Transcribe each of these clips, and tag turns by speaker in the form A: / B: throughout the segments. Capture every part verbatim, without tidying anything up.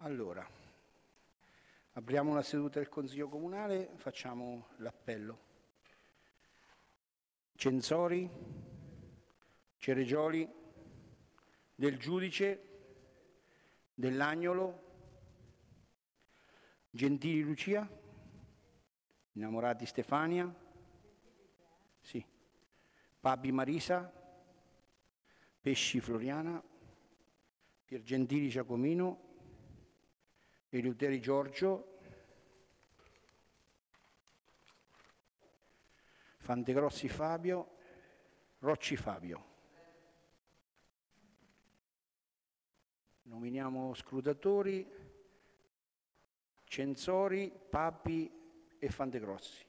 A: Allora, apriamo la seduta del Consiglio Comunale, facciamo l'appello. Censori, Ceregioli, Del Giudice, Dell'Agnolo, Gentili Lucia, Innamorati Stefania, sì. Papi Marisa, Pesci Floriana, Piergentili Giacomino, Eleuteri Giorgio, Fantegrossi Fabio, Rocci Fabio. Nominiamo scrutatori, Censori, Papi e Fantegrossi.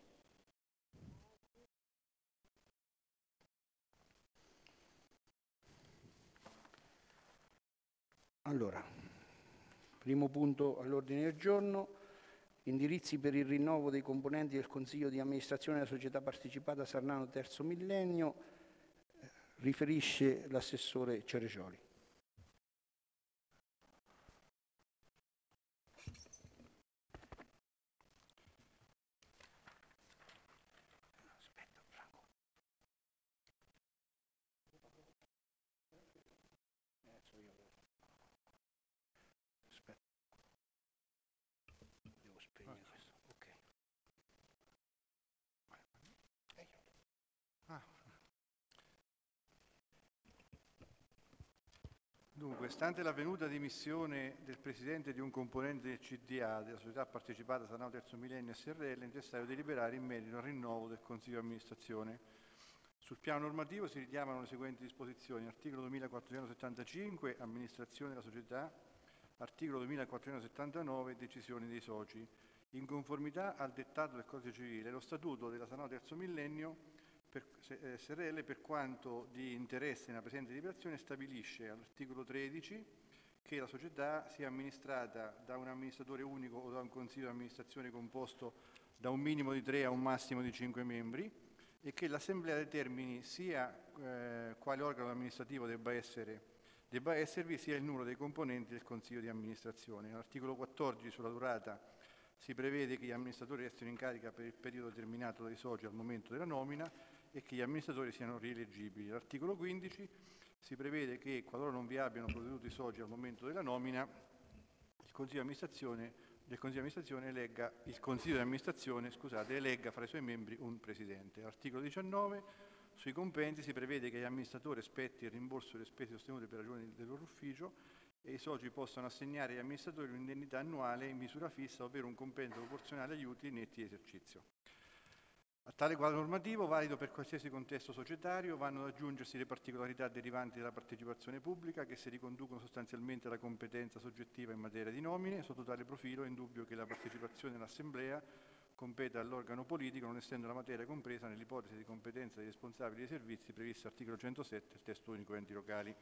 A: Allora, primo punto all'ordine del giorno, indirizzi per il rinnovo dei componenti del Consiglio di amministrazione della società partecipata Sarnano Terzo Millennio, riferisce l'assessore Ceregioli.
B: Dunque, stante la venuta dimissione del Presidente di un componente del C D A della società partecipata Sarnano Terzo Millennio S R L, è necessario deliberare in merito al rinnovo del Consiglio di amministrazione. Sul piano normativo si richiamano le seguenti disposizioni. Articolo duemilaquattrocentosettantacinque, amministrazione della società. Articolo duemilaquattrocentosettantanove, decisioni dei soci. In conformità al dettato del Codice Civile, lo Statuto della Sarnano Terzo Millennio per S R L, per quanto di interesse nella presente deliberazione, stabilisce all'articolo tredici che la società sia amministrata da un amministratore unico o da un consiglio di amministrazione composto da un minimo di tre a un massimo di cinque membri e che l'assemblea determini sia eh, quale organo amministrativo debba, essere, debba esservi, sia il numero dei componenti del consiglio di amministrazione. All'articolo quattordici, sulla durata, si prevede che gli amministratori restino in carica per il periodo determinato dai soci al momento della nomina e che gli amministratori siano rieleggibili. All'articolo quindici si prevede che, qualora non vi abbiano provveduto i soci al momento della nomina, il Consiglio di amministrazione, del Consiglio di amministrazione elegga, il Consiglio di amministrazione scusate, elegga fra i suoi membri un Presidente. All'articolo diciannove, sui compensi, si prevede che agli amministratori spetti il rimborso delle spese sostenute per ragioni del loro ufficio e i soci possano assegnare agli amministratori un'indennità annuale in misura fissa, ovvero un compenso proporzionale agli utili netti di esercizio. A tale quadro normativo, valido per qualsiasi contesto societario, vanno ad aggiungersi le particolarità derivanti dalla partecipazione pubblica che si riconducono sostanzialmente alla competenza soggettiva in materia di nomine. Sotto tale profilo è indubbio che la partecipazione all'assemblea compete all'organo politico, non essendo la materia compresa nell'ipotesi di competenza dei responsabili dei servizi previsti all'articolo centosette del testo unico enti locali.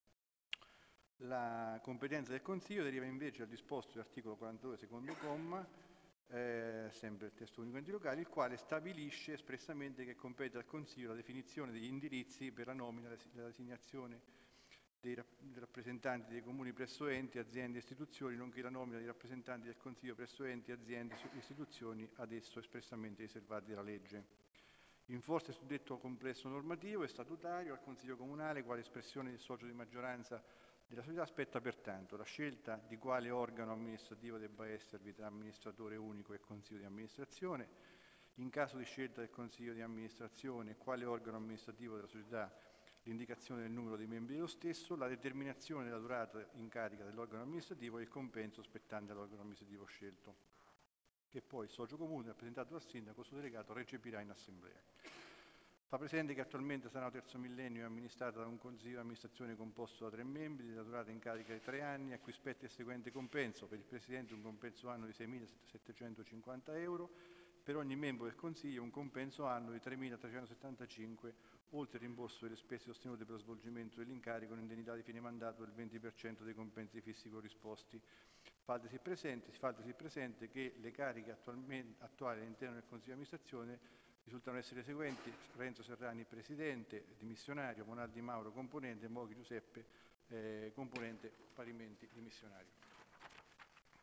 B: La competenza del Consiglio deriva invece dal disposto dell'articolo quarantadue secondo comma, Eh, sempre il testo unico enti locali, il quale stabilisce espressamente che compete al Consiglio la definizione degli indirizzi per la nomina e la designazione dei, dei rappresentanti dei comuni presso enti, aziende e istituzioni, nonché la nomina dei rappresentanti del Consiglio presso enti, aziende e istituzioni ad esso espressamente riservati dalla legge. In forza del suddetto complesso normativo e statutario, al Consiglio Comunale, quale espressione del socio di maggioranza della società, spetta pertanto la scelta di quale organo amministrativo debba esservi tra amministratore unico e consiglio di amministrazione, in caso di scelta del consiglio di amministrazione quale organo amministrativo della società, l'indicazione del numero dei membri dello stesso, la determinazione della durata in carica dell'organo amministrativo e il compenso spettante all'organo amministrativo scelto, che poi il socio comune rappresentato dal sindaco, suo delegato, recepirà in assemblea. Fa presente che attualmente Sarnano Terzo Millennio è amministrata da un consiglio di amministrazione composto da tre membri, della durata in carica di tre anni, a cui spetta il seguente compenso: per il Presidente un compenso annuo di seimilasettecentocinquanta euro, per ogni membro del Consiglio un compenso annuo di tremilatrecentosettantacinque, oltre il rimborso delle spese sostenute per lo svolgimento dell'incarico, un'indennità di fine mandato del venti per cento dei compensi fissi corrisposti. Fatesi presente, fatesi presente che le cariche attuali all'interno del Consiglio di amministrazione risultano essere le seguenti: Renzo Serrani Presidente, dimissionario; Monaldi Mauro componente; Moghi Giuseppe eh, componente, parimenti dimissionario.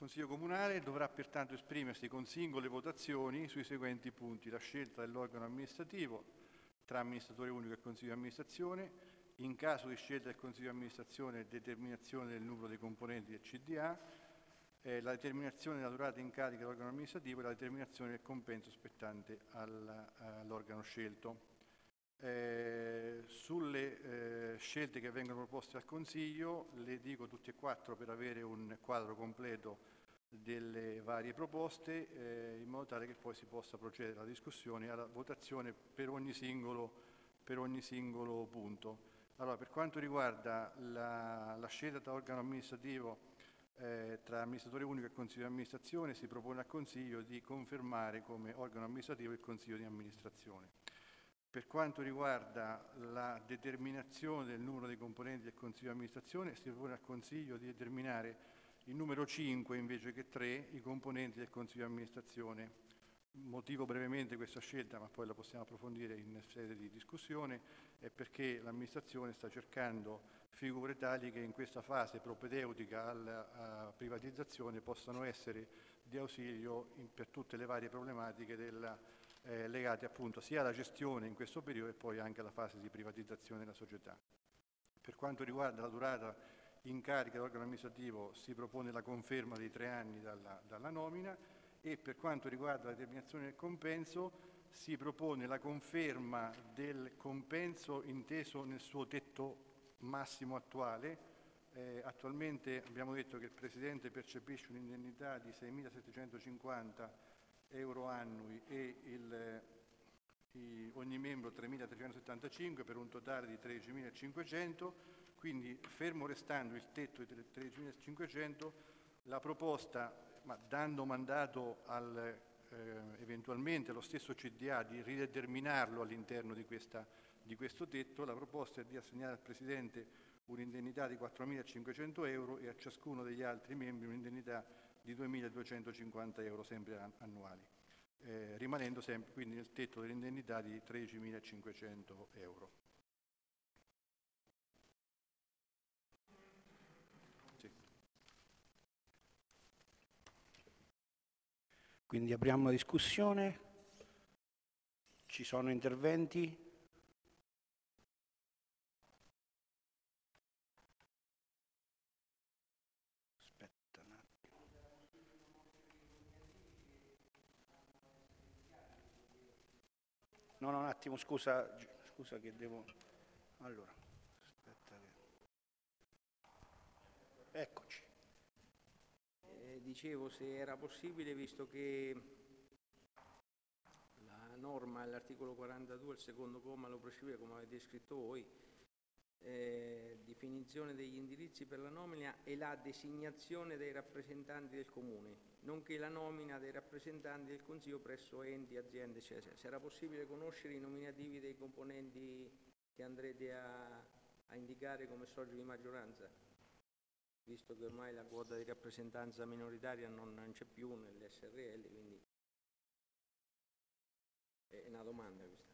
B: Consiglio Comunale dovrà pertanto esprimersi con singole votazioni sui seguenti punti: la scelta dell'organo amministrativo tra amministratore unico e Consiglio di amministrazione, in caso di scelta del Consiglio di amministrazione determinazione del numero dei componenti del C D A, eh, la determinazione della durata in carica dell'organo amministrativo e la determinazione del compenso spettante al, all'organo scelto. Eh, sulle eh, scelte che vengono proposte al Consiglio, le dico tutte e quattro per avere un quadro completo delle varie proposte, eh, in modo tale che poi si possa procedere alla discussione e alla votazione per ogni singolo, per ogni singolo punto. Allora, per quanto riguarda la, la scelta tra organo amministrativo eh, tra amministratore unico e Consiglio di amministrazione, si propone al Consiglio di confermare come organo amministrativo il Consiglio di amministrazione. Per quanto riguarda la determinazione del numero dei componenti del Consiglio di amministrazione, si propone al Consiglio di determinare il numero cinque invece che tre i componenti del Consiglio di amministrazione. Motivo brevemente questa scelta, ma poi la possiamo approfondire in sede di discussione, è perché l'amministrazione sta cercando figure tali che in questa fase propedeutica alla privatizzazione possano essere di ausilio in, per tutte le varie problematiche della Eh, legati appunto sia alla gestione in questo periodo e poi anche alla fase di privatizzazione della società. Per quanto riguarda la durata in carica dell'organo amministrativo, si propone la conferma dei tre anni dalla, dalla nomina, e per quanto riguarda la determinazione del compenso si propone la conferma del compenso inteso nel suo tetto massimo attuale. Eh, attualmente abbiamo detto che il Presidente percepisce un'indennità di seimilasettecentocinquanta euro annui e il, i, ogni membro tremilatrecentosettantacinque per un totale di tredicimilacinquecento, quindi fermo restando il tetto di tredicimilacinquecento, la proposta, ma dando mandato al, eh, eventualmente allo stesso C D A di rideterminarlo all'interno di, questa, di questo tetto, la proposta è di assegnare al Presidente un'indennità di quattromilacinquecento euro e a ciascuno degli altri membri un'indennità di duemiladuecentocinquanta euro sempre annuali, eh, rimanendo sempre quindi nel tetto dell'indennità di tredicimilacinquecento euro. Sì.
A: Quindi apriamo la discussione. Ci sono interventi? No, no, un attimo, scusa, scusa che devo... Allora, aspetta che... Eccoci.
C: Eh, dicevo se era possibile, visto che la norma all'articolo quarantadue, il secondo comma, lo prescrive come avete scritto voi, eh, definizione degli indirizzi per la nomina e la designazione dei rappresentanti del Comune, nonché la nomina dei rappresentanti del Consiglio presso enti, aziende, eccetera. Se era possibile conoscere i nominativi dei componenti che andrete a, a indicare come soci di maggioranza, visto che ormai la quota di rappresentanza minoritaria non, non c'è più nell'S R L, quindi è una domanda questa.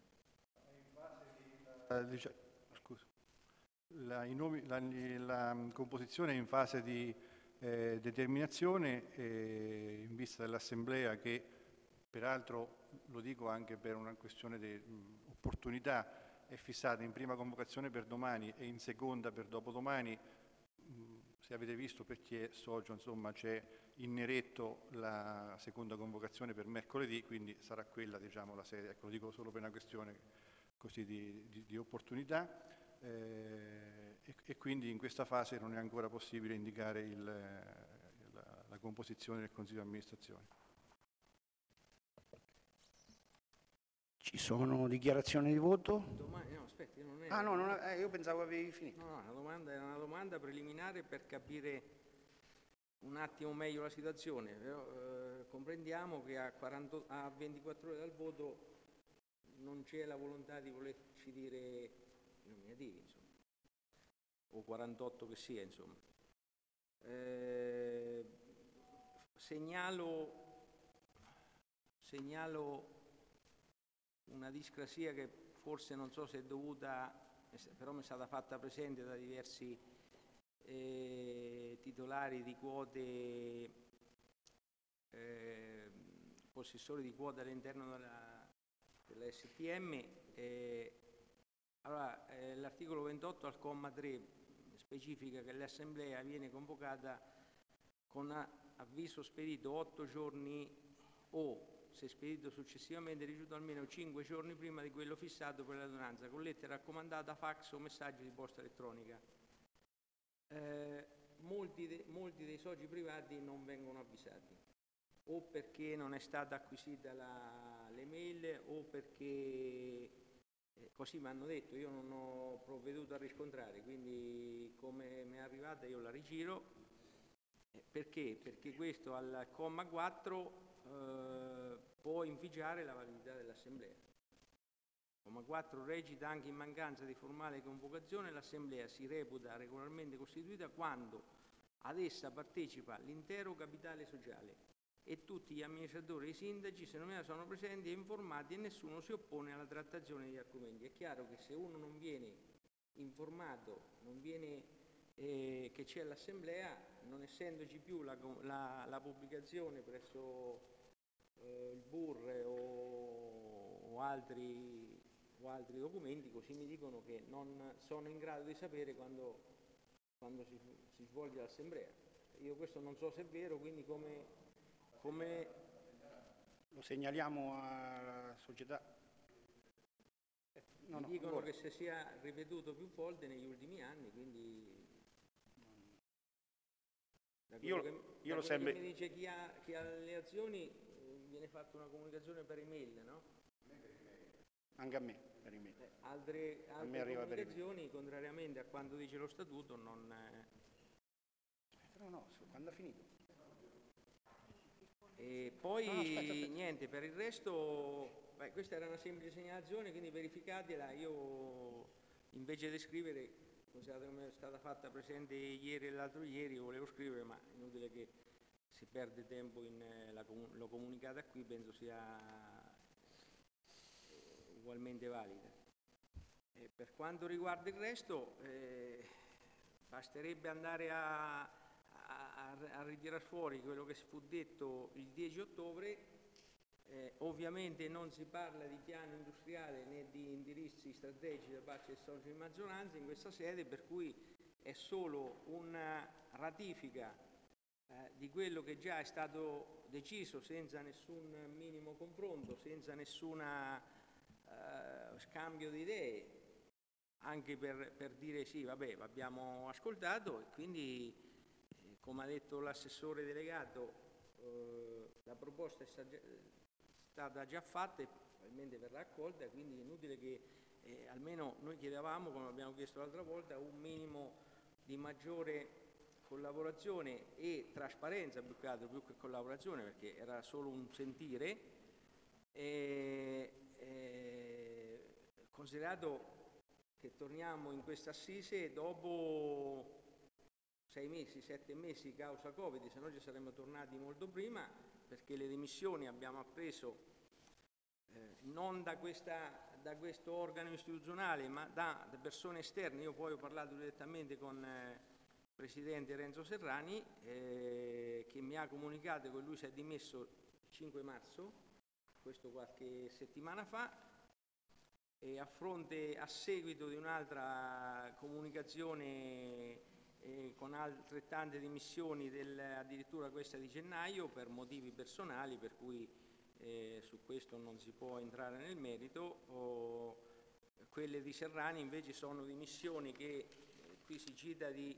B: Uh, dice, scusa. La, i nomi, la, la composizione è in fase di eh, determinazione eh, in vista dell'Assemblea, che peraltro, lo dico anche per una questione di mh, opportunità, è fissata in prima convocazione per domani e in seconda per dopodomani. Mh, se avete visto, per chi è socio, insomma, c'è in neretto la seconda convocazione per mercoledì, quindi sarà quella, diciamo, la sede. Ecco, lo dico solo per una questione così di, di, di opportunità. Eh, e, e quindi in questa fase non è ancora possibile indicare il, la, la composizione del Consiglio di amministrazione.
A: Ci sono dichiarazioni di voto?
C: Domani, no, aspetti, non è...
A: Ah no, non è, eh, io pensavo avevi finito.
C: No, no, la domanda era una domanda preliminare per capire un attimo meglio la situazione. Però, eh, comprendiamo che a, quaranta, a ventiquattro ore dal voto non c'è la volontà di volerci dire nominativi, insomma, o quarantotto che sia, insomma. Eh, segnalo, segnalo una discrasia che forse non so se è dovuta, però mi è stata fatta presente da diversi eh, titolari di quote eh, possessori di quota all'interno della, della S T M. Eh, allora, eh, l'articolo ventotto al comma tre specifica che l'assemblea viene convocata con avviso spedito otto giorni o, se spedito successivamente, ricevuto almeno cinque giorni prima di quello fissato per l'adunanza, con lettera raccomandata, fax o messaggio di posta elettronica. Eh, molti, de, molti dei soci privati non vengono avvisati, o perché non è stata acquisita la, l'email, o perché eh, così mi hanno detto, io non ho provveduto a riscontrare, quindi come mi è arrivata io la rigiro. Eh, perché? Perché questo al comma quattro eh, può inficiare la validità dell'assemblea. Comma quattro recita: anche in mancanza di formale convocazione, l'assemblea si reputa regolarmente costituita quando ad essa partecipa l'intero capitale sociale e tutti gli amministratori e i sindaci, se nominati, sono presenti e informati e nessuno si oppone alla trattazione degli argomenti. È chiaro che se uno non viene informato, non viene eh, che c'è l'assemblea, non essendoci più la, la, la pubblicazione presso eh, il B U R o, o, altri, o altri documenti, così mi dicono che non sono in grado di sapere quando, quando si, si svolge l'assemblea. Io questo non so se è vero, quindi come... Come
A: lo segnaliamo alla società. Eh, no,
C: mi
A: no,
C: dicono
A: ancora.
C: che si sia ripetuto più volte negli ultimi anni, quindi da
A: io,
C: che,
A: io
C: da
A: lo sempre...
C: che mi dice chi ha, chi ha le azioni eh, viene fatta una comunicazione per email, no?
A: Anche a me per email.
C: Eh, altre
A: a
C: altre
A: me arriva
C: comunicazioni, contrariamente a quanto dice lo statuto, non... Eh...
A: Aspetta, no, no, quando ha finito?
C: E poi
A: no, no, aspetta, aspetta.
C: niente, per il resto, beh, questa era una semplice segnalazione, quindi verificatela. Io invece di scrivere, considerate come è stata fatta presente ieri e l'altro ieri, volevo scrivere, ma è inutile che si perde tempo in eh, la, l'ho comunicata qui, penso sia eh, ugualmente valida. E per quanto riguarda il resto, eh, basterebbe andare a A, a ritirare fuori quello che fu detto il dieci ottobre. Eh, ovviamente non si parla di piano industriale né di indirizzi strategici da parte dei soci di maggioranza in questa sede, per cui è solo una ratifica eh, di quello che già è stato deciso senza nessun minimo confronto, senza nessun eh, scambio di idee, anche per, per dire sì, vabbè, l'abbiamo ascoltato, e quindi come ha detto l'assessore delegato, eh, la proposta è stata già fatta e probabilmente verrà accolta, quindi è inutile che eh, almeno noi chiedevamo, come abbiamo chiesto l'altra volta, un minimo di maggiore collaborazione e trasparenza, più che altro, più che collaborazione, perché era solo un sentire, e, e, considerato che torniamo in questa assise dopo sei mesi, sette mesi causa Covid, se no ci saremmo tornati molto prima, perché le dimissioni abbiamo appreso eh, non da, questa, da questo organo istituzionale, ma da, da persone esterne. Io poi ho parlato direttamente con eh, il presidente Renzo Serrani, eh, che mi ha comunicato che lui si è dimesso il cinque marzo, questo qualche settimana fa, e a fronte, a seguito di un'altra comunicazione Eh, con altrettante dimissioni del, addirittura questa di gennaio, per motivi personali, per cui eh, su questo non si può entrare nel merito. O, quelle di Serrani invece sono dimissioni che eh, qui si cita di,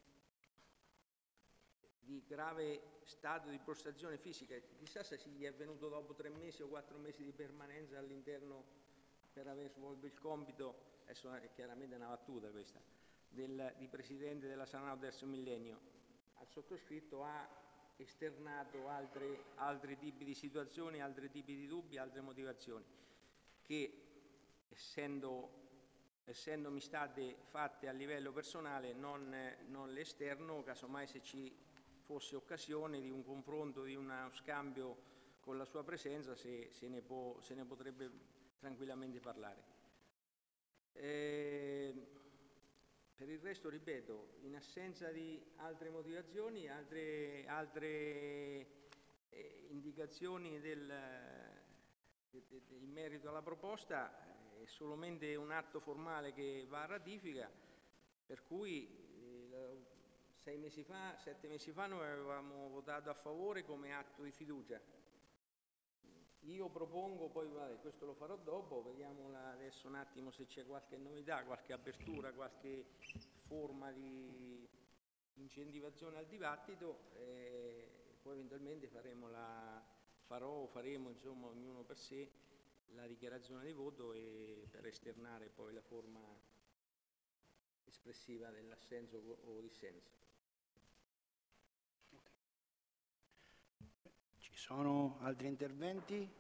C: di grave stato di prostrazione fisica. Chissà se gli è venuto dopo tre mesi o quattro mesi di permanenza all'interno per aver svolto il compito. Adesso è chiaramente una battuta questa. Del, di presidente della Sanao Terzo Millennio. Al sottoscritto ha esternato altre, altri tipi di situazioni, altri tipi di dubbi, altre motivazioni che essendo, essendomi state fatte a livello personale non, non le esterno, casomai se ci fosse occasione di un confronto, di uno scambio con la sua presenza, se, se, ne, può, se ne potrebbe tranquillamente parlare. Eh, Per il resto, ripeto, in assenza di altre motivazioni, altre, altre eh, indicazioni del, de, de, de, in merito alla proposta, è solamente un atto formale che va a ratifica, per cui eh, sei mesi fa, sette mesi fa noi avevamo votato a favore come atto di fiducia. Io propongo, poi vabbè, questo lo farò dopo, vediamo adesso un attimo se c'è qualche novità, qualche apertura, qualche forma di incentivazione al dibattito, e poi eventualmente faremo la, farò o faremo, insomma, ognuno per sé, la dichiarazione di voto e per esternare poi la forma espressiva dell'assenso o dissenso.
A: Ci sono altri interventi?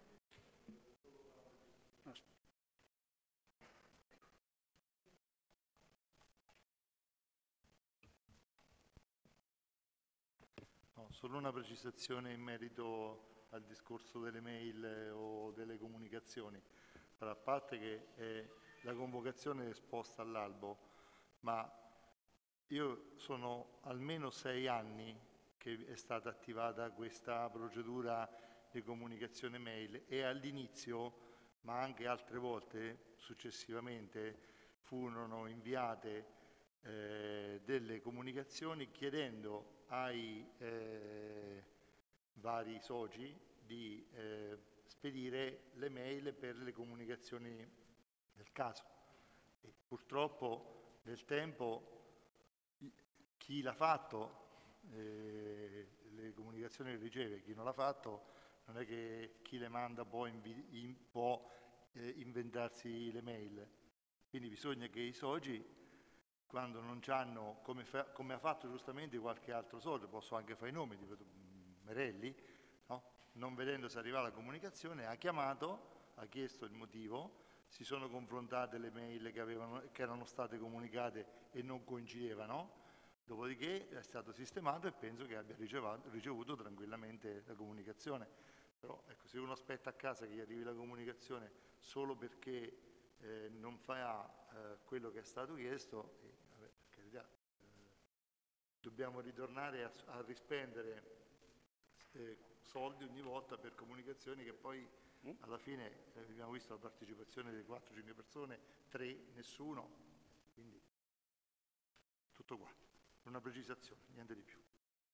D: No, solo una precisazione in merito al discorso delle mail o delle comunicazioni. A parte che eh, la convocazione è esposta all'albo, ma io sono almeno sei anni che è stata attivata questa procedura di comunicazione mail e all'inizio, ma anche altre volte successivamente, furono inviate eh, delle comunicazioni chiedendo ai eh, vari soci di eh, spedire le mail per le comunicazioni del caso. E purtroppo nel tempo chi l'ha fatto, eh, le comunicazioni le riceve, chi non l'ha fatto non è che chi le manda può, invi- in, può eh, inventarsi le mail. Quindi bisogna che i soci, quando non c'hanno, come, fa, come ha fatto giustamente qualche altro socio, posso anche fare i nomi, di Merelli, no? Non vedendo se arrivava la comunicazione, ha chiamato, ha chiesto il motivo, si sono confrontate le mail che, avevano, che erano state comunicate e non coincidevano, dopodiché è stato sistemato e penso che abbia ricevuto, ricevuto tranquillamente la comunicazione. Però ecco, se uno aspetta a casa che gli arrivi la comunicazione solo perché eh, non fa eh, quello che è stato chiesto, eh, vabbè, per carità, eh, dobbiamo ritornare a, a rispendere eh, soldi ogni volta per comunicazioni che poi alla fine eh, abbiamo visto la partecipazione di quattro cinque persone, tre nessuno, quindi tutto qua. Una precisazione, niente di più.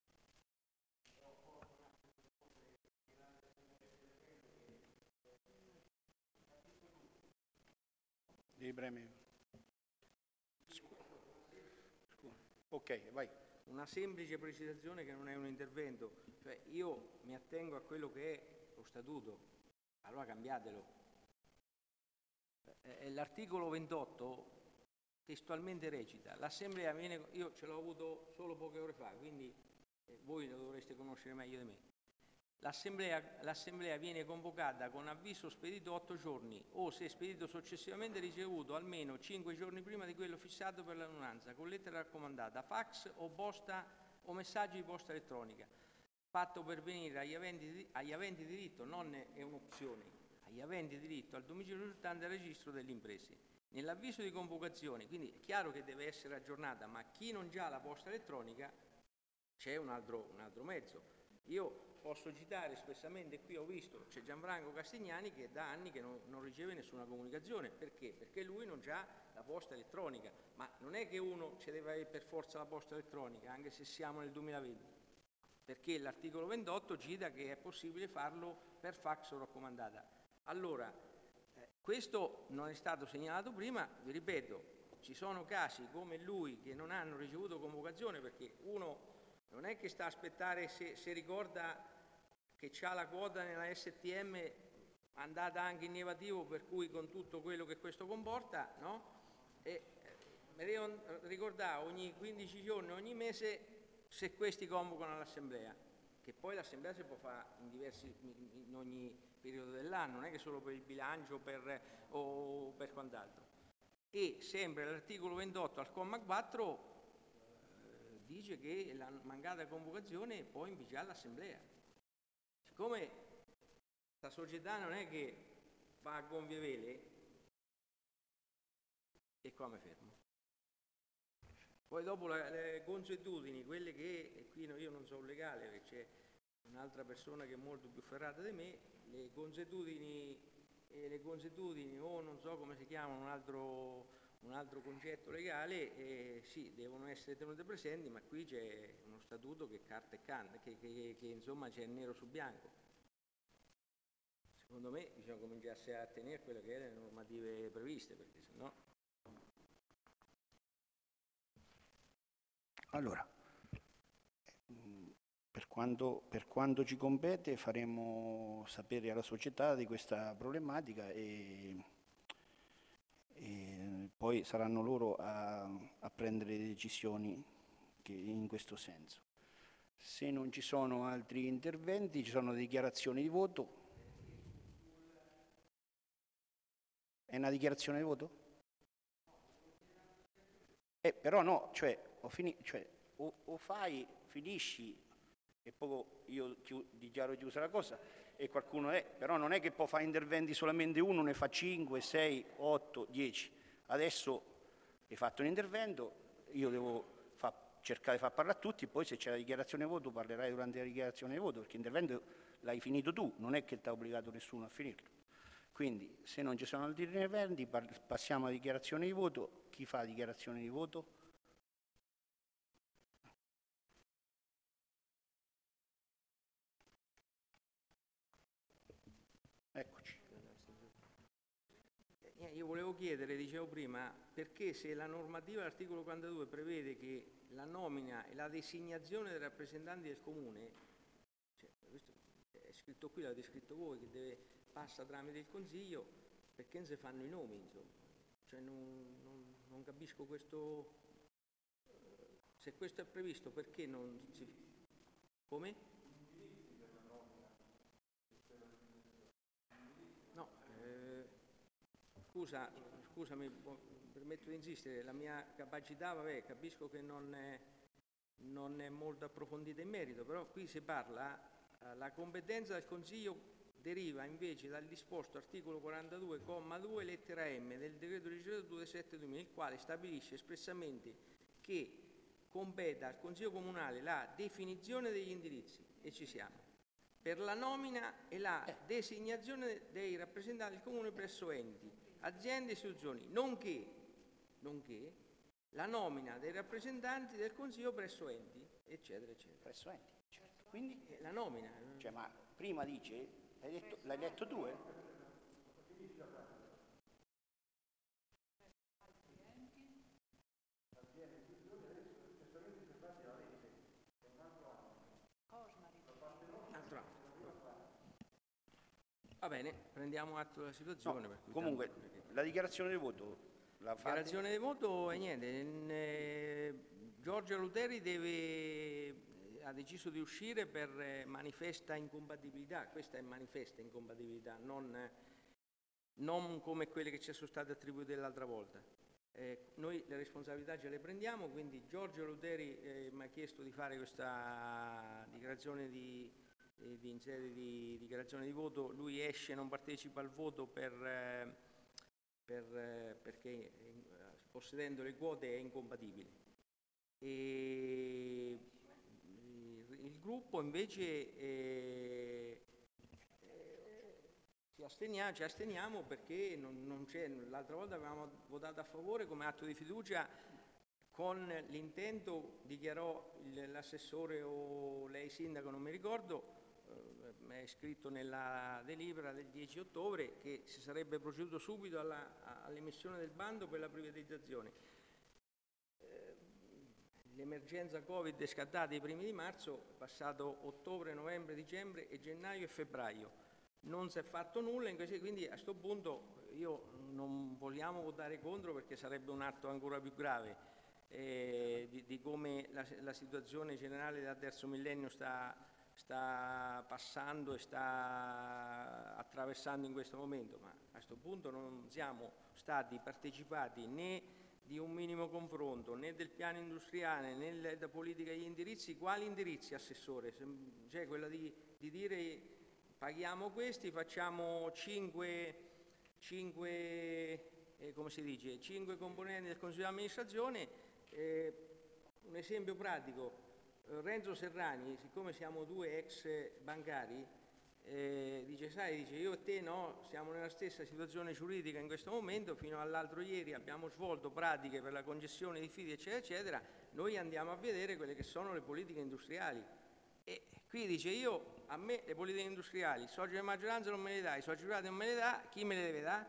A: Devi premere. Ok, vai.
C: Una semplice precisazione che non è un intervento, cioè io mi attengo a quello che è lo statuto, allora cambiatelo. Eh, l'articolo ventotto testualmente recita: l'assemblea viene, io ce l'ho avuto solo poche ore fa, quindi eh, voi lo dovreste conoscere meglio di me. L'assemblea, l'assemblea viene convocata con avviso spedito otto giorni o, se spedito successivamente, ricevuto almeno cinque giorni prima di quello fissato per l'annunanza, con lettera raccomandata, fax o posta o messaggio di posta elettronica, fatto pervenire agli aventi, agli aventi diritto, non è un'opzione, agli aventi diritto al domicilio risultante al registro delle imprese. Nell'avviso di convocazione, quindi è chiaro che deve essere aggiornata, ma chi non ha la posta elettronica c'è un altro, un altro mezzo. Io posso citare espressamente, qui ho visto, c'è Gianfranco Castignani che da anni che non, non riceve nessuna comunicazione. Perché? Perché lui non ha la posta elettronica, ma non è che uno ci deve avere per forza la posta elettronica, anche se siamo nel duemilaventi, perché l'articolo ventotto cita che è possibile farlo per fax o raccomandata. Allora, eh, questo non è stato segnalato prima, vi ripeto, ci sono casi come lui che non hanno ricevuto convocazione perché uno non è che sta a aspettare se, se ricorda che c'ha la quota nella S T M andata anche in negativo, per cui con tutto quello che questo comporta, no? E eh, mi devo ricordare ogni quindici giorni, ogni mese, se questi convocano all'assemblea, che poi l'assemblea si può fare in, diversi, in ogni periodo dell'anno, non è che solo per il bilancio per, o per quant'altro. E sempre l'articolo ventotto al comma quattro dice che la mancata convocazione può inficiare l'assemblea. Siccome questa società non è che va a gonfie vele, e qua mi fermo. Poi dopo la, le consuetudini, quelle che, e qui io non so legale, perché un'altra persona che è molto più ferrata di me, le consuetudini, eh, le consuetudini o non so come si chiama, un altro, un altro concetto legale, eh, sì, devono essere tenute presenti, ma qui c'è uno statuto che carta e canna, che, che, che insomma c'è nero su bianco. Secondo me bisogna cominciarsi a tenere quelle che erano le normative previste, perché sennò...
A: Allora, per quanto, per quanto ci compete faremo sapere alla società di questa problematica e, e poi saranno loro a, a prendere le decisioni che in questo senso. Se non ci sono altri interventi, ci sono dichiarazioni di voto. È una dichiarazione di voto? Eh, però no, cioè, o, fini, cioè o, o fai, finisci e poi io chiu, dichiaro chiusa la cosa e qualcuno è, però non è che poi fa interventi solamente uno, ne fa cinque, sei, otto, dieci. Adesso hai fatto un intervento, io devo fa, cercare di far parlare a tutti, poi se c'è la dichiarazione di voto parlerai durante la dichiarazione di voto, perché l'intervento l'hai finito tu, non è che ti ha obbligato nessuno a finirlo. Quindi se non ci sono altri interventi passiamo alla dichiarazione di voto. Chi fa la dichiarazione di voto? Eccoci.
C: Io volevo chiedere, dicevo prima, perché se la normativa dell'articolo quarantadue prevede che la nomina e la designazione dei rappresentanti del comune, cioè, questo è scritto qui, l'avete scritto voi, che deve, passa tramite il Consiglio, perché non si fanno i nomi, insomma? Cioè non, non, non capisco questo, se questo è previsto perché non si... Come? No, eh, scusa, scusami, permetto di insistere, la mia capacità, vabbè, capisco che non è, non è molto approfondita in merito, però qui si parla, eh, la competenza del Consiglio deriva invece dal disposto articolo quarantadue, comma due, lettera M del decreto legislativo sette duemila, il quale stabilisce espressamente che competa al Consiglio Comunale la definizione degli indirizzi, e ci siamo, per la nomina e la designazione dei rappresentanti del Comune presso enti, aziende e istituzioni, nonché, nonché la nomina dei rappresentanti del Consiglio presso enti, eccetera, eccetera.
A: Presso enti, certo. Quindi
C: eh, la nomina.
A: Cioè, ma prima dice... L'hai detto, l'hai detto tu, eh?
C: Altro anno. Va bene, prendiamo atto della situazione.
A: No, comunque, tanto... la dichiarazione di voto la fate?
C: La dichiarazione di voto è niente. Eh, Giorgio Luteri deve... ha deciso di uscire per manifesta incompatibilità, questa è manifesta incompatibilità, non, non come quelle che ci sono state attribuite l'altra volta. Eh, noi le responsabilità ce le prendiamo, quindi Giorgio Luteri eh, mi ha chiesto di fare questa dichiarazione di, eh, di, in sede di dichiarazione di voto, lui esce, non partecipa al voto per, eh, per, eh, perché eh, possedendo le quote è incompatibile. E il gruppo invece eh, eh, ci, asteniamo, ci asteniamo perché non, non c'è, l'altra volta avevamo votato a favore come atto di fiducia con l'intento, dichiarò l'assessore o lei sindaco, non mi ricordo, eh, è scritto nella delibera del dieci ottobre che si sarebbe proceduto subito all'emissione del bando per la privatizzazione. L'emergenza Covid è scattata i primi di marzo, è passato ottobre, novembre, dicembre e gennaio e febbraio. Non si è fatto nulla, quindi a questo punto io non vogliamo votare contro perché sarebbe un atto ancora più grave eh, di, di come la, la situazione generale del terzo millennio sta, sta passando e sta attraversando in questo momento, ma a questo punto non siamo stati partecipati né di un minimo confronto, né del piano industriale, né della politica degli indirizzi. Quali indirizzi, Assessore? Cioè quella di, di dire paghiamo questi, facciamo cinque, cinque, eh, come si dice, cinque componenti del Consiglio di amministrazione. Eh, un esempio pratico, Renzo Serrani, siccome siamo due ex bancari, eh, dice, sai, dice, io e te no, siamo nella stessa situazione giuridica in questo momento, fino all'altro ieri abbiamo svolto pratiche per la concessione di fidi, eccetera, eccetera, noi andiamo a vedere quelle che sono le politiche industriali. E qui dice, io, a me le politiche industriali, i soci di maggioranza non me le dà, i soci privati non me le dà, chi me le deve dare?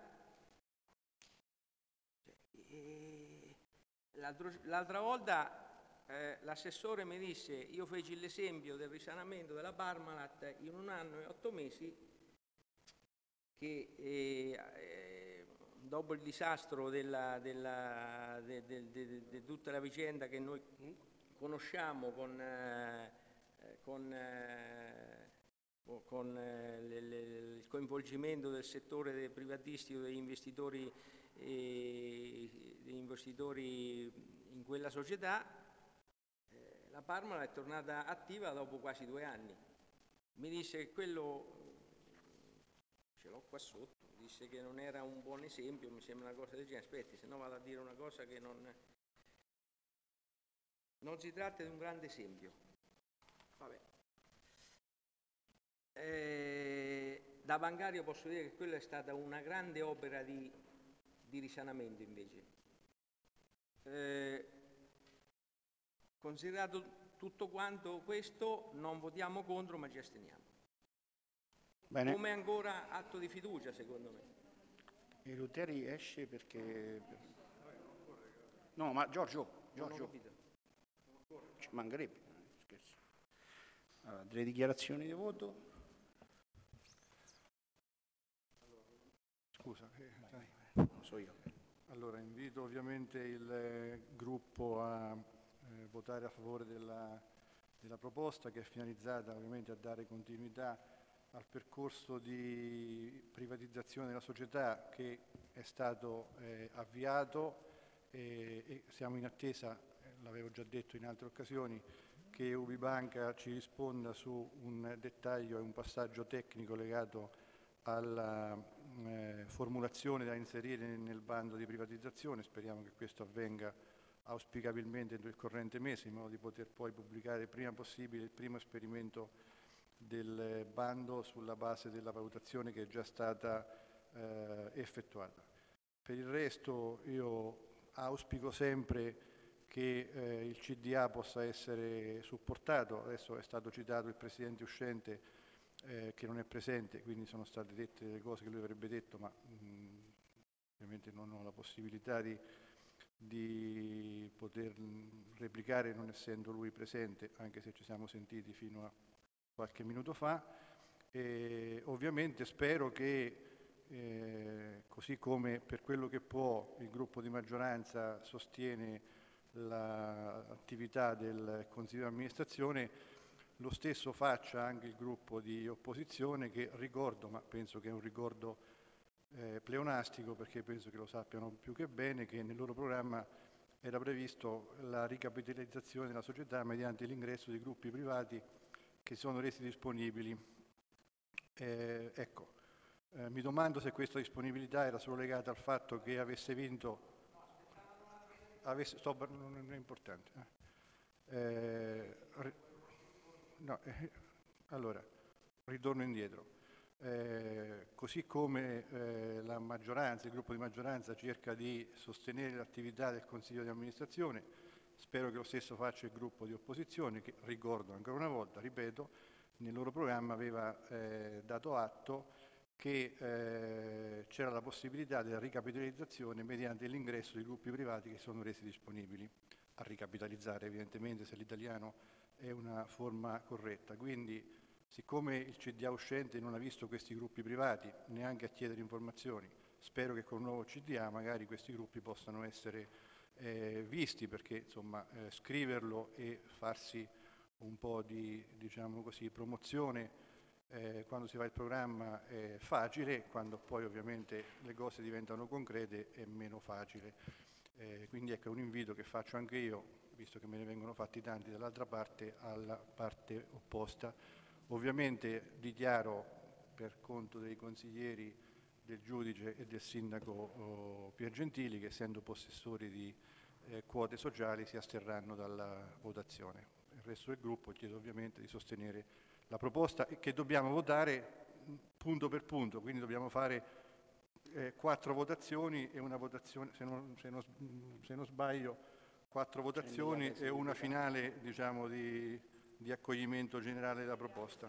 C: L'altra volta eh, l'assessore mi disse, io feci l'esempio del risanamento della Parmalat in un anno e otto mesi, che eh, eh, dopo il disastro della, della, de, de, de, de, de tutta la vicenda che noi conosciamo con, eh, con, eh, con eh, le, le, il coinvolgimento del settore privatistico, degli investitori, eh, degli investitori in quella società, eh, la Parmalat è tornata attiva dopo quasi due anni. Mi disse che quello, ce l'ho qua sotto, disse che non era un buon esempio, mi sembra una cosa del genere. Aspetti, se no vado a dire una cosa che non... Non si tratta di un grande esempio. Vabbè. Eh, da bancario posso dire che quella è stata una grande opera di, di risanamento invece. Eh, considerato tutto quanto questo, non votiamo contro ma ci asteniamo.
A: Bene.
C: Come ancora atto di fiducia secondo me.
A: E Rutteri esce perché... No, ma Giorgio, Giorgio, ci mancherebbe, scherzo. Allora, delle dichiarazioni di voto.
B: Scusa, eh,
A: Vai, vai, non so io.
B: allora invito ovviamente il eh, gruppo a eh, votare a favore della, della proposta, che è finalizzata ovviamente a dare continuità al percorso di privatizzazione della società che è stato eh, avviato e, e siamo in attesa, eh, l'avevo già detto in altre occasioni, che Ubibanca ci risponda su un dettaglio e un passaggio tecnico legato alla eh, formulazione da inserire nel bando di privatizzazione. Speriamo che questo avvenga auspicabilmente entro il corrente mese, in modo di poter poi pubblicare il prima possibile il primo esperimento del bando sulla base della valutazione che è già stata eh, effettuata. Per il resto io auspico sempre che eh, il C D A possa essere supportato. Adesso è stato citato il Presidente uscente eh, che non è presente, quindi sono state dette delle cose che lui avrebbe detto, ma mh, ovviamente non ho la possibilità di, di poter replicare non essendo lui presente, anche se ci siamo sentiti fino a qualche minuto fa. E ovviamente spero che eh, così come per quello che può il gruppo di maggioranza sostiene l'attività del Consiglio di amministrazione, lo stesso faccia anche il gruppo di opposizione, che ricordo, ma penso che è un ricordo eh, pleonastico, perché penso che lo sappiano più che bene, che nel loro programma era previsto la ricapitalizzazione della società mediante l'ingresso di gruppi privati che sono resi disponibili. Eh, ecco, eh, mi domando se questa disponibilità era solo legata al fatto che avesse vinto... Avesse, sto, non è importante. Eh. Eh, no, eh, allora, ritorno indietro. Eh, così come eh, la maggioranza, il gruppo di maggioranza cerca di sostenere l'attività del Consiglio di amministrazione, spero che lo stesso faccia il gruppo di opposizione, che ricordo ancora una volta, ripeto, nel loro programma aveva eh, dato atto che eh, c'era la possibilità della ricapitalizzazione mediante l'ingresso di gruppi privati che sono resi disponibili a ricapitalizzare, evidentemente, se l'italiano è una forma corretta. Quindi, siccome il C D A uscente non ha visto questi gruppi privati neanche a chiedere informazioni, spero che con il nuovo C D A magari questi gruppi possano essere eh, visti, perché insomma eh, scriverlo e farsi un po' di, diciamo così, promozione Eh, quando si fa il programma è facile, quando poi ovviamente le cose diventano concrete è meno facile. Eh, quindi ecco un invito che faccio anche io, visto che me ne vengono fatti tanti dall'altra parte, alla parte opposta. Ovviamente dichiaro per conto dei consiglieri, del giudice e del sindaco oh, Piergentili che, essendo possessori di eh, quote sociali, si asterranno dalla votazione. resto del gruppo chiedo ovviamente di sostenere la proposta che dobbiamo votare punto per punto, quindi dobbiamo fare eh, quattro votazioni e una votazione, se non, se non, se non sbaglio, quattro votazioni e una finale, diciamo, di, di accoglimento generale della proposta.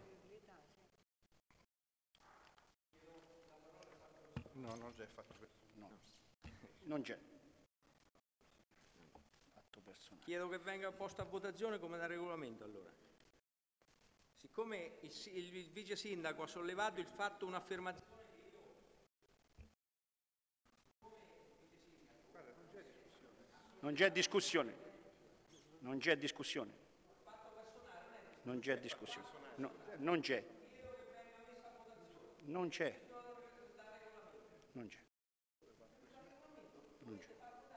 B: No, non c'è fatto questo.
A: No, non c'è. Fatto personale.
C: Chiedo che venga posta a votazione come da regolamento allora. Siccome il, il, il vice sindaco ha sollevato il fatto un'affermazione.
A: Non c'è discussione. Non c'è discussione. Non c'è discussione. No, non c'è. Non c'è. Non c'è. Non c'è.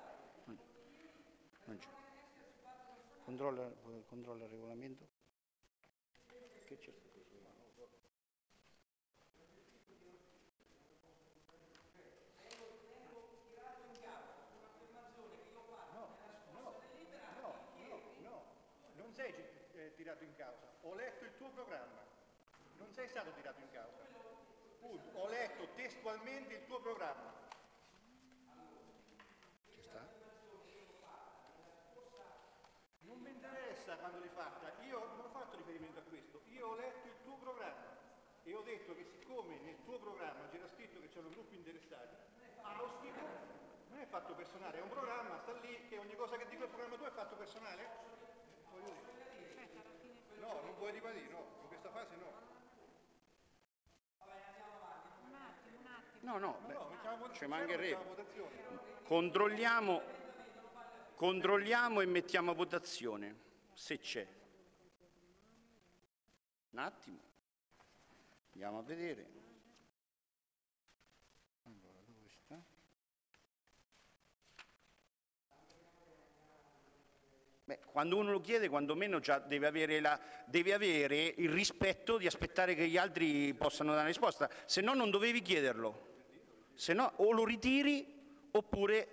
A: Non c'è. Controlla, controlla il regolamento. Che c'è?
B: Non sei eh, tirato in causa, ho letto il tuo programma, non sei stato tirato in causa. Punto. Ho letto testualmente il tuo programma.
A: Ci sta?
B: Non mi interessa quando l'hai fatta, io non ho fatto riferimento a questo, io ho letto il tuo programma e ho detto che siccome nel tuo programma c'era scritto che c'erano gruppi interessati, auspico, non è fatto personale, è un programma, sta lì, che ogni cosa che dico il programma tuo è fatto personale? No, non puoi ribadire, no, in questa fase no.
A: No, no, beh,
B: No, mettiamo
A: ci mancherebbe.
B: votazione.
A: Controlliamo, controlliamo e mettiamo a votazione, se c'è. Un attimo. Andiamo a vedere. Allora, dove sta? Beh, quando uno lo chiede, quantomeno già deve avere, la, deve avere il rispetto di aspettare che gli altri possano dare una risposta, se no non dovevi chiederlo. Se no o lo ritiri oppure...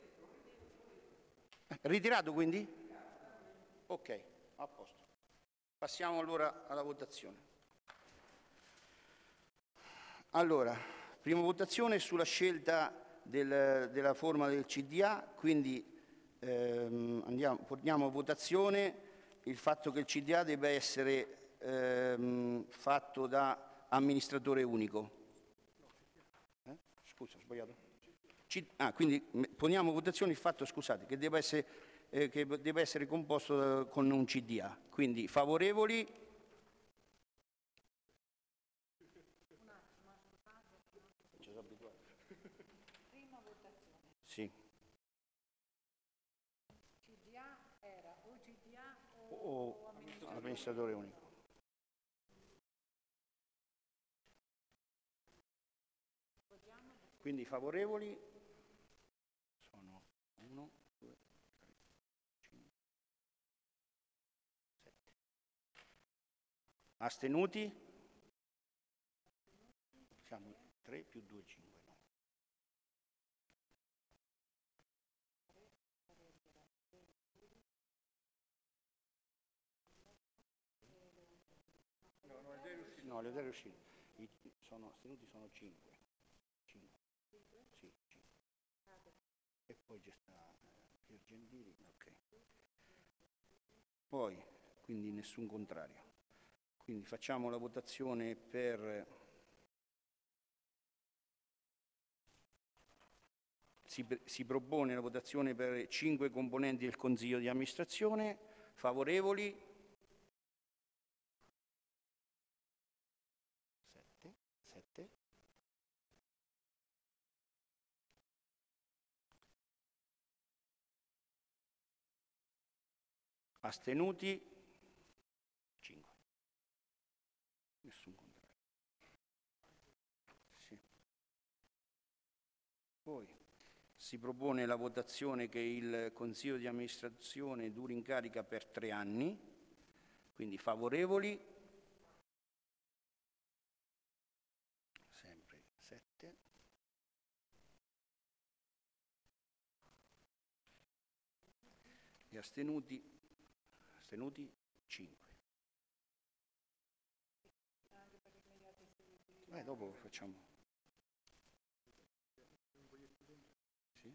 A: Ritirato quindi? Ok, a posto. Passiamo allora alla votazione. Allora, prima votazione sulla scelta del, della forma del C D A, quindi ehm, andiamo, portiamo a votazione il fatto che il C D A debba essere ehm, fatto da amministratore unico. Eh? Scusa, ho sbagliato. C- ah, quindi poniamo a votazione il fatto, scusate, che debba essere, eh, che debba essere composto da, con un C D A. Quindi favorevoli.
E: Prima votazione.
A: Sì.
E: C D A era o C D A o,
A: O
E: amministratore.
A: amministratore unico. Quindi favorevoli sono uno, due, tre, cinque, sette. Astenuti? Siamo tre più due, cinque. No. No, le idee uscite. I, sono astenuti sono cinque. cinque. Sì, cinque. E poi c'è sta eh, Pier Gentili, ok. Poi, quindi nessun contrario. Quindi facciamo la votazione per... Si, si propone la votazione per cinque componenti del Consiglio di amministrazione. Favorevoli? sette. sette. Astenuti? cinque. Nessun contrario. Sì. Poi si propone la votazione che il Consiglio di amministrazione duri in carica per tre anni, quindi favorevoli? Sempre sette. E astenuti? Astenuti? cinque. Eh, dopo facciamo. Sì.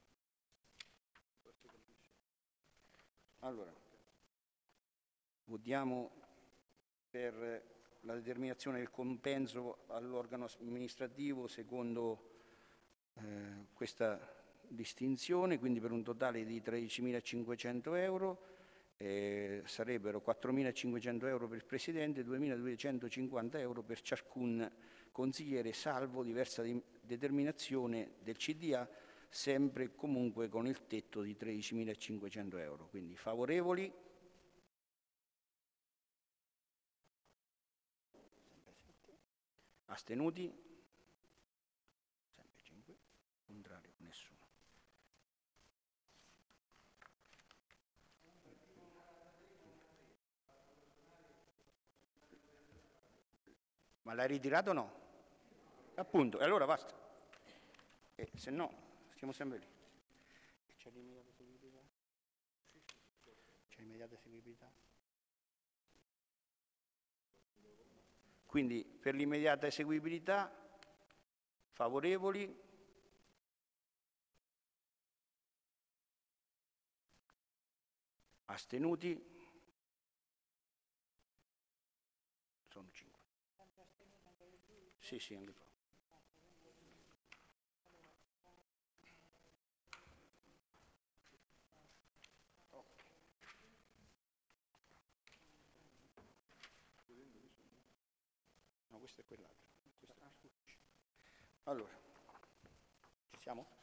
A: Allora, votiamo per la determinazione del compenso all'organo amministrativo secondo eh, questa distinzione, quindi per un totale di tredicimilacinquecento euro, eh, sarebbero quattromilacinquecento euro per il Presidente e duemiladuecentocinquanta euro per ciascun consigliere, salvo diversa di determinazione del C D A, sempre e comunque con il tetto di tredicimilacinquecento euro. Quindi favorevoli? Astenuti? Sempre cinque. Contrario? Nessuno. Ma l'hai ritirato o no? Appunto, e allora basta. E se no, stiamo sempre lì. C'è l'immediata eseguibilità? C'è l'immediata eseguibilità? Quindi per l'immediata eseguibilità, favorevoli? Astenuti? Sono cinque. Sì, sì, anche qua. No, questa è quell'altra. Allora, ci siamo?